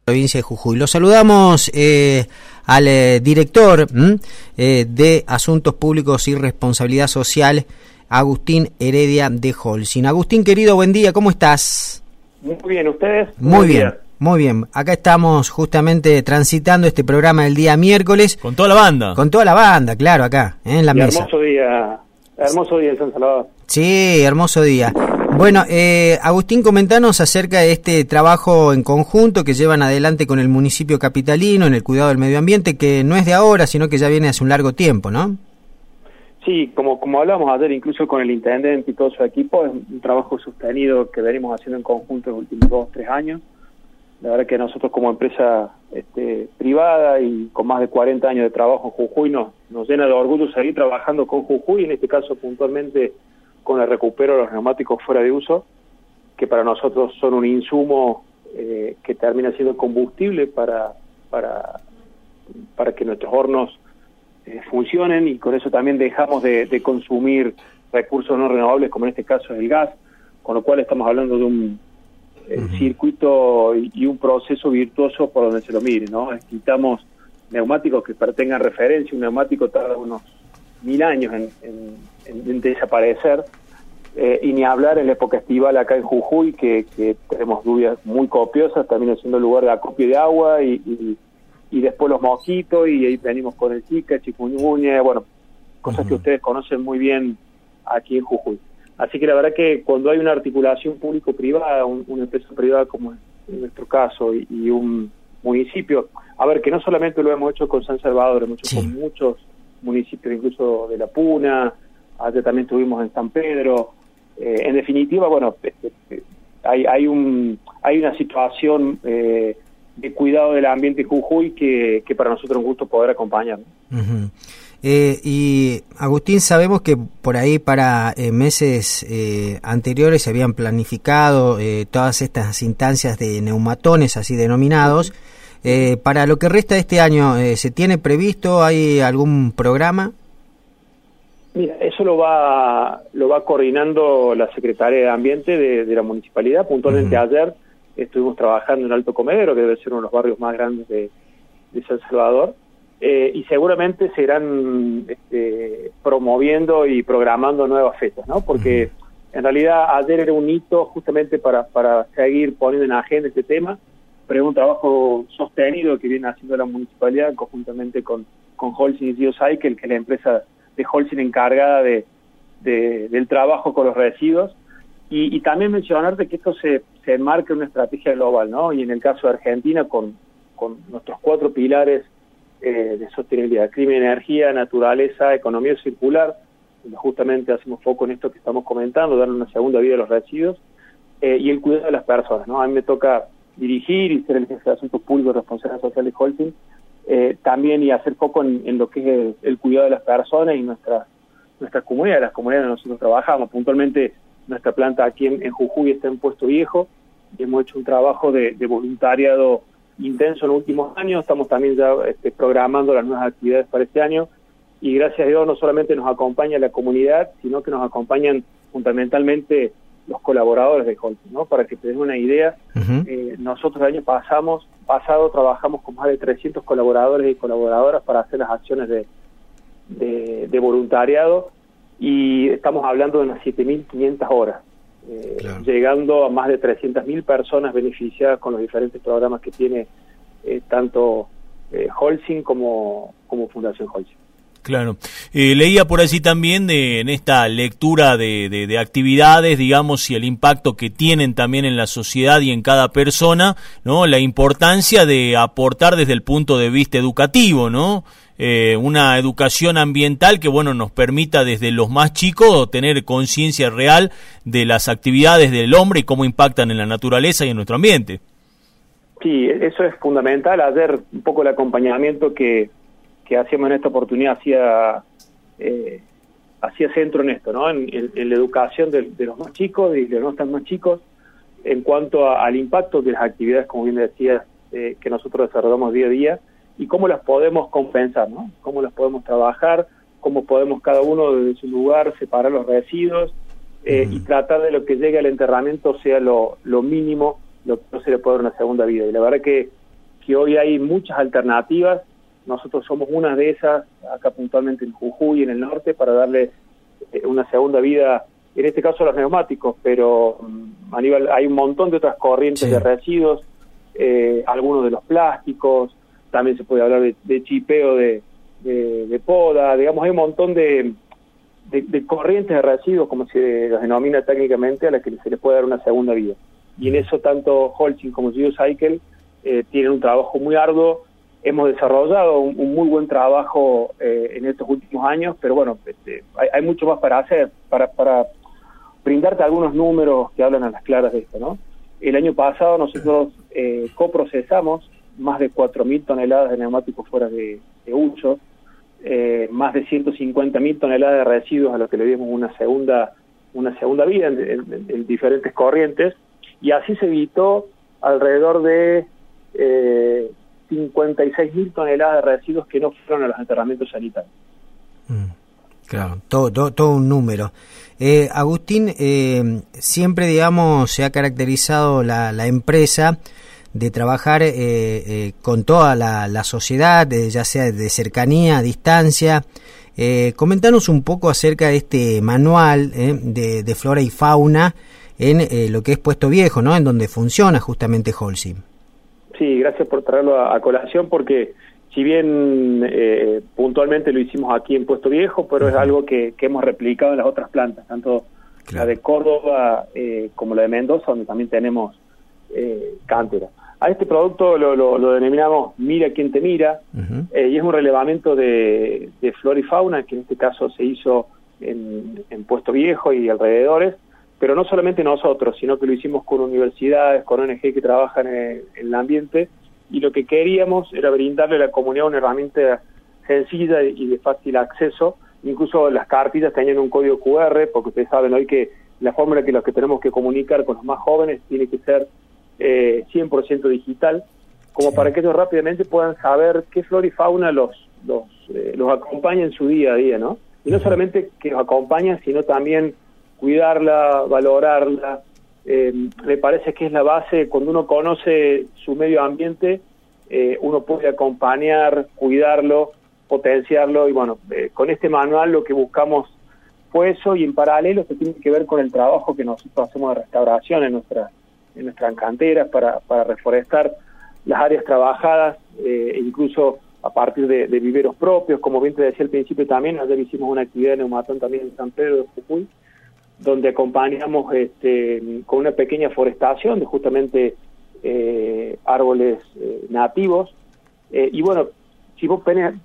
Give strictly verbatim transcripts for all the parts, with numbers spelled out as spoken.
Provincia de Jujuy. Lo saludamos eh, al eh, director eh, de Asuntos Públicos y Responsabilidad Social, Agustín Heredia de Holcim. Agustín, querido, buen día, ¿cómo estás? Muy bien, ¿ustedes? Muy bien, bien, muy bien. Acá estamos justamente transitando este programa del día miércoles. Con toda la banda. Con toda la banda, claro, acá, ¿eh? en la y mesa. Hermoso día, hermoso día en San Salvador. Sí, hermoso día. Bueno, eh, Agustín, comentanos acerca de este trabajo en conjunto que llevan adelante con el municipio capitalino en el cuidado del medio ambiente, que no es de ahora, sino que ya viene hace un largo tiempo, ¿no? Sí, como como hablamos ayer, incluso con el intendente y todo su equipo, es un trabajo sostenido que venimos haciendo en conjunto en los últimos dos, tres años. La verdad que nosotros como empresa este, privada y con más de cuarenta años de trabajo en Jujuy nos, nos llena de orgullo seguir trabajando con Jujuy, en este caso puntualmente con el recupero de los neumáticos fuera de uso, que para nosotros son un insumo eh, que termina siendo combustible para, para, para que nuestros hornos eh, funcionen, y con eso también dejamos de, de consumir recursos no renovables, como en este caso el gas, con lo cual estamos hablando de un eh, uh-huh. circuito y, y un proceso virtuoso por donde se lo mire, ¿no? Quitamos neumáticos que tengan referencia, un neumático tarda unos mil años en, en, en, en desaparecer, eh, y ni hablar en la época estival acá en Jujuy, que, que tenemos lluvias muy copiosas, también siendo lugar de acopio de agua, y, y, y después los mosquitos, y ahí venimos con el Zika, chikungunya, bueno, cosas uh-huh. que ustedes conocen muy bien aquí en Jujuy. Así que la verdad que cuando hay una articulación público-privada, un, una empresa privada como en nuestro caso, y, y un municipio, a ver, que no solamente lo hemos hecho con San Salvador, hemos hecho sí. con muchos municipios, incluso de La Puna, ayer también estuvimos en San Pedro. Eh, en definitiva, bueno, este, hay hay un hay una situación eh, de cuidado del ambiente en Jujuy que, que para nosotros es un gusto poder acompañar, ¿no? Uh-huh. Eh, y Agustín, sabemos que por ahí para eh, meses eh, anteriores se habían planificado eh, todas estas instancias de neumatones, así denominados. Eh, para lo que resta de este año, eh, ¿se tiene previsto? ¿Hay algún programa? Mira, eso lo va lo va coordinando la Secretaría de Ambiente de, de la Municipalidad. Puntualmente uh-huh. ayer estuvimos trabajando en Alto Comedero, que debe ser uno de los barrios más grandes de, de San Salvador, eh, y seguramente se irán este, promoviendo y programando nuevas fechas, ¿no? Porque uh-huh. en realidad ayer era un hito justamente para, para seguir poniendo en agenda este tema, pero es un trabajo sostenido que viene haciendo la Municipalidad conjuntamente con, con Holcim y Geocycle, que es la empresa de Holcim encargada de, de, del trabajo con los residuos, y, y también mencionarte que esto se, se enmarca en una estrategia global, ¿no? Y en el caso de Argentina, con, con nuestros cuatro pilares eh, de sostenibilidad: clima y energía, naturaleza, economía circular, donde justamente hacemos foco en esto que estamos comentando, darle una segunda vida a los residuos, eh, y el cuidado de las personas, ¿no? A mí me toca dirigir y ser el jefe de Asuntos Públicos y Responsabilidad Social de Holcim, eh, también y hacer foco en, en lo que es el, el cuidado de las personas y nuestras nuestras comunidades, las comunidades donde nosotros trabajamos. Puntualmente, nuestra planta aquí en, en Jujuy está en Puesto Viejo, y hemos hecho un trabajo de, de voluntariado intenso en los últimos años. Estamos también ya este, programando las nuevas actividades para este año, y gracias a Dios no solamente nos acompaña la comunidad, sino que nos acompañan fundamentalmente los colaboradores de Holcim, ¿no? Para que te den una idea, uh-huh. eh, nosotros el año pasamos, pasado trabajamos con más de trescientos colaboradores y colaboradoras para hacer las acciones de, de, de voluntariado, y estamos hablando de unas siete mil quinientas horas, eh, claro. llegando a más de trescientas mil personas beneficiadas con los diferentes programas que tiene eh, tanto eh, Holcim como, como Fundación Holcim. Claro. Eh, leía por allí también de, en esta lectura de, de, de actividades, digamos, y el impacto que tienen también en la sociedad y en cada persona, ¿no? La importancia de aportar desde el punto de vista educativo, ¿no? Eh, una educación ambiental que, bueno, nos permita desde los más chicos tener conciencia real de las actividades del hombre y cómo impactan en la naturaleza y en nuestro ambiente. Sí, eso es fundamental. Ayer un poco el acompañamiento que que hacíamos en esta oportunidad hacía eh, hacía centro en esto, ¿no? En, en, en la educación de, de los más chicos y de los no tan más chicos, en cuanto a, al impacto de las actividades, como bien decías, eh, que nosotros desarrollamos día a día, y cómo las podemos compensar, ¿no? Cómo las podemos trabajar, cómo podemos cada uno desde su lugar separar los residuos, eh, uh-huh. y tratar de lo que llegue al enterramiento sea lo, lo mínimo, lo que no se le puede dar una segunda vida. Y la verdad que que hoy hay muchas alternativas. Nosotros somos una de esas, acá puntualmente en Jujuy, en el norte, para darle eh, una segunda vida, en este caso a los neumáticos, pero a nivel, hay un montón de otras corrientes sí. de residuos, eh, algunos de los plásticos, también se puede hablar de, de chipeo de, de, de poda, digamos, hay un montón de, de, de corrientes de residuos, como se los denomina técnicamente, a las que se les puede dar una segunda vida. Y en eso tanto Holcim como Geocycle eh, tienen un trabajo muy arduo. Hemos desarrollado un, un muy buen trabajo eh, en estos últimos años, pero bueno, este, hay, hay mucho más para hacer, para, para brindarte algunos números que hablan a las claras de esto, ¿no? El año pasado nosotros eh, coprocesamos más de cuatro mil toneladas de neumáticos fuera de, de uso, eh, más de ciento cincuenta mil toneladas de residuos a los que le dimos una segunda una segunda vida en, en, en diferentes corrientes, y así se evitó alrededor de eh, cincuenta y seis mil toneladas de residuos que no fueron a los enterramientos sanitarios. Mm, claro, todo, todo, todo un número. Eh, Agustín, eh, siempre, digamos, se ha caracterizado la, la empresa de trabajar eh, eh, con toda la, la sociedad, eh, ya sea de cercanía, a distancia. Eh, comentanos un poco acerca de este manual eh, de, de flora y fauna en eh, lo que es Puesto Viejo, ¿no? En donde funciona justamente Holcim. Sí, gracias por traerlo a, a colación, porque si bien eh, puntualmente lo hicimos aquí en Puesto Viejo, pero uh-huh. es algo que, que hemos replicado en las otras plantas, tanto claro. la de Córdoba eh, como la de Mendoza, donde también tenemos eh, cántera. A este producto lo, lo, lo denominamos Mira Quien Te Mira, uh-huh. eh, y es un relevamiento de, de flora y fauna, que en este caso se hizo en, en Puesto Viejo y alrededores, pero no solamente nosotros, sino que lo hicimos con universidades, con O N G que trabajan en, en el ambiente, y lo que queríamos era brindarle a la comunidad una herramienta sencilla y de fácil acceso. Incluso las cartillas tenían un código cu erre, porque ustedes saben hoy que la fórmula que los que tenemos que comunicar con los más jóvenes tiene que ser eh, cien por ciento digital, como sí. para que ellos rápidamente puedan saber qué flora y fauna los, los, eh, los acompaña en su día a día, ¿no? Y no uh-huh. solamente que los acompaña, sino también cuidarla, valorarla. Eh, me parece que es la base. Cuando uno conoce su medio ambiente, eh, uno puede acompañar, cuidarlo, potenciarlo, y bueno, eh, con este manual lo que buscamos fue eso, y en paralelo se tiene que ver con el trabajo que nosotros hacemos de restauración en nuestra en nuestras canteras para, para reforestar las áreas trabajadas, eh, incluso a partir de, de viveros propios. Como bien te decía al principio también, ayer hicimos una actividad de neumatón también en San Pedro de Jujuy, donde acompañamos este, con una pequeña forestación de justamente eh, árboles eh, nativos. Eh, y bueno, si vos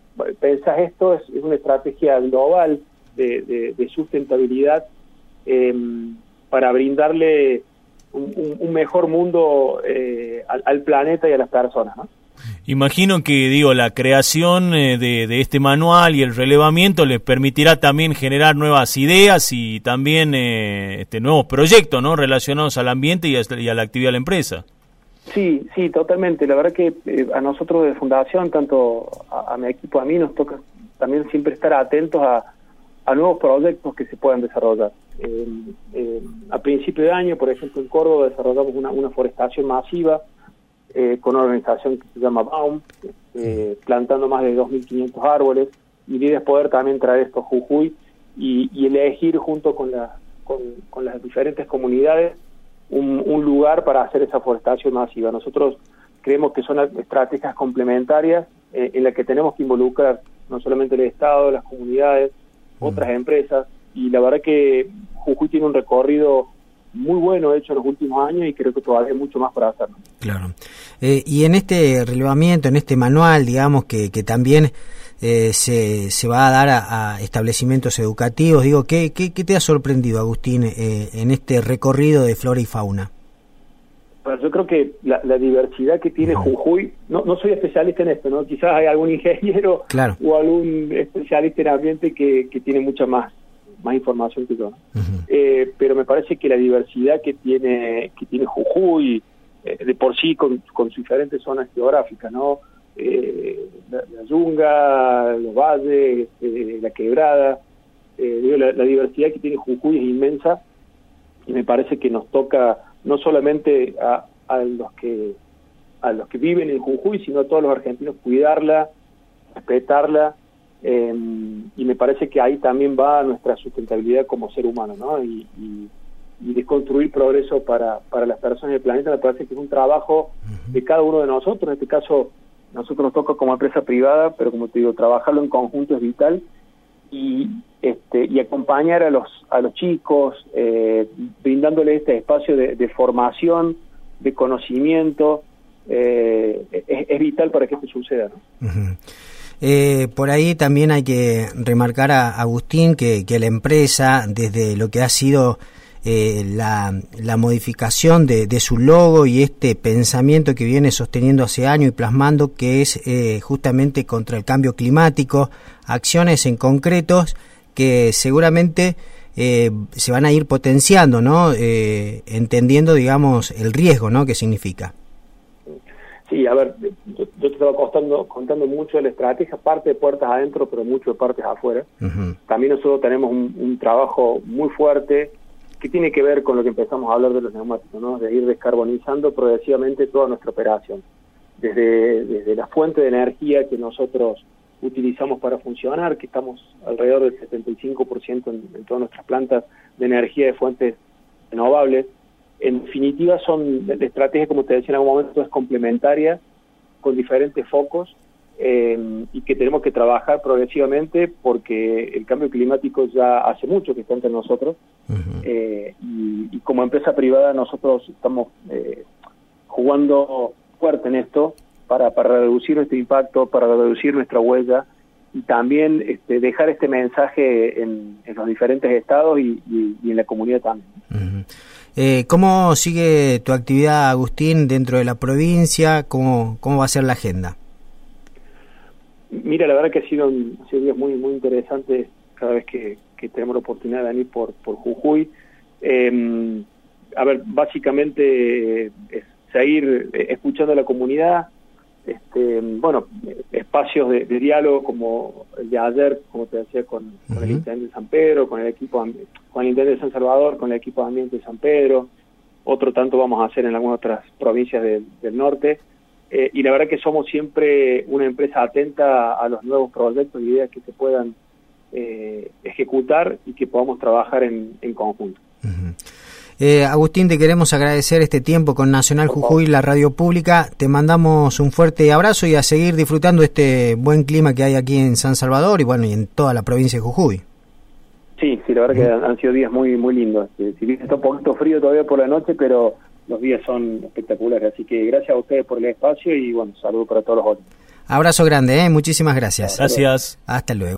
pensás esto, es, es una estrategia global de, de, de sustentabilidad eh, para brindarle un, un, un mejor mundo eh, al, al planeta y a las personas, ¿no? Imagino que, digo, la creación eh, de, de este manual y el relevamiento les permitirá también generar nuevas ideas y también eh, este, nuevos proyectos, ¿no?, relacionados al ambiente y a, y a la actividad de la empresa. Sí, sí, totalmente. La verdad que eh, a nosotros de Fundación, tanto a, a mi equipo, a mí, nos toca también siempre estar atentos a, a nuevos proyectos que se puedan desarrollar. Eh, eh, a principio de año, por ejemplo, en Córdoba desarrollamos una, una forestación masiva Eh, con una organización que se llama Baum, eh, plantando más de dos mil quinientos árboles, y la idea es poder también traer esto a Jujuy y, y elegir junto con, la, con, con las diferentes comunidades un, un lugar para hacer esa forestación masiva. Nosotros creemos que son estrategias complementarias eh, en las que tenemos que involucrar no solamente el Estado, las comunidades, mm. otras empresas, y la verdad que Jujuy tiene un recorrido muy bueno hecho en los últimos años, y creo que todavía hay mucho más para hacer. Claro. Eh, y en este relevamiento, en este manual, digamos que, que también eh, se, se va a dar a, a establecimientos educativos, digo, ¿qué, qué, qué te ha sorprendido, Agustín, eh, en este recorrido de flora y fauna? Bueno, yo creo que la, la diversidad que tiene no. Jujuy, no, no soy especialista en esto, ¿no? Quizás hay algún ingeniero claro. o algún especialista en ambiente que, que tiene mucha más más información que yo, uh-huh. eh, pero me parece que la diversidad que tiene que tiene Jujuy, eh, de por sí con, con sus diferentes zonas geográficas, ¿no? Eh, la, la yunga, los valles, eh, la quebrada, eh, digo, la, la diversidad que tiene Jujuy es inmensa, y me parece que nos toca no solamente a, a los que a los que viven en Jujuy, sino a todos los argentinos, cuidarla, respetarla, eh, y me parece que ahí también va nuestra sustentabilidad como ser humano, ¿no? Y, y, y de construir progreso para, para las personas del planeta. Me parece que es un trabajo de cada uno de nosotros. En este caso, nosotros nos toca como empresa privada, pero como te digo, trabajarlo en conjunto es vital, y este y acompañar a los a los chicos, eh, brindándole este espacio de, de formación, de conocimiento, eh, es, es vital para que esto suceda, ¿no? Uh-huh. Eh, por ahí también hay que remarcar a Agustín que, que la empresa, desde lo que ha sido eh, la, la modificación de, de su logo y este pensamiento que viene sosteniendo hace años y plasmando, que es eh, justamente contra el cambio climático, acciones en concretos que seguramente eh, se van a ir potenciando, ¿no? Eh, entendiendo, digamos, el riesgo, ¿no?, que significa. Sí, a ver, yo, yo te estaba contando, contando mucho de la estrategia, parte de puertas adentro, pero mucho de puertas afuera. Uh-huh. También nosotros tenemos un, un trabajo muy fuerte que tiene que ver con lo que empezamos a hablar de los neumáticos, ¿no? De ir descarbonizando progresivamente toda nuestra operación. Desde, desde la fuente de energía que nosotros utilizamos para funcionar, que estamos alrededor del setenta y cinco por ciento en, en todas nuestras plantas de energía de fuentes renovables. En definitiva, son de estrategias, como te decía en algún momento, es complementaria, con diferentes focos, eh, y que tenemos que trabajar progresivamente porque el cambio climático ya hace mucho que está entre nosotros. Uh-huh. eh, y, y como empresa privada nosotros estamos eh, jugando fuerte en esto para, para reducir nuestro impacto, para reducir nuestra huella, y también este, dejar este mensaje en, en los diferentes estados y, y, y en la comunidad también. Uh-huh. Eh, ¿Cómo sigue tu actividad, Agustín, dentro de la provincia? ¿Cómo, cómo va a ser la agenda? Mira, la verdad que ha sido, un, ha sido días muy muy interesantes cada vez que, que tenemos la oportunidad de venir por, por Jujuy. Eh, a ver, básicamente eh, es seguir escuchando a la comunidad, este, bueno, espacios de, de diálogo como el de ayer, como te decía, con, uh-huh. con el intendente de San Pedro, con el equipo con el intendente de San Salvador, con el equipo de ambiente de San Pedro. Otro tanto vamos a hacer en algunas otras provincias de, del norte, eh, y la verdad que somos siempre una empresa atenta a los nuevos proyectos y ideas que se puedan eh, ejecutar y que podamos trabajar en, en conjunto. Uh-huh. Eh, Agustín, te queremos agradecer este tiempo con Nacional Jujuy, la radio pública. Te mandamos un fuerte abrazo y a seguir disfrutando este buen clima que hay aquí en San Salvador y bueno, y en toda la provincia de Jujuy. Sí, sí, la verdad que han, han sido días muy muy lindos. Si bien está un poquito frío todavía por la noche, pero los días son espectaculares. Así que gracias a ustedes por el espacio y bueno, saludos para todos los otros. Abrazo grande, ¿eh? Muchísimas gracias. Gracias. Hasta luego.